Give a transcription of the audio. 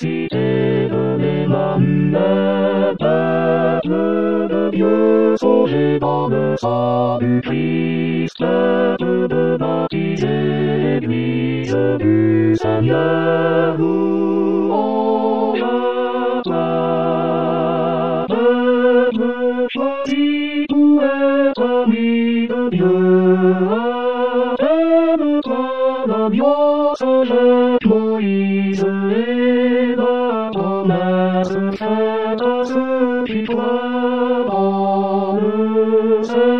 cité de l'Emmanuel, peuple de Dieu, sauvé dans le sang du Christ, peuple de baptiser l'Église du Seigneur, louange à toi, peuple choisi pour être ami de Dieu, attends-toi l'alliance avec Moïse et la promesse faite à ceux qui croient dans le Seigneur.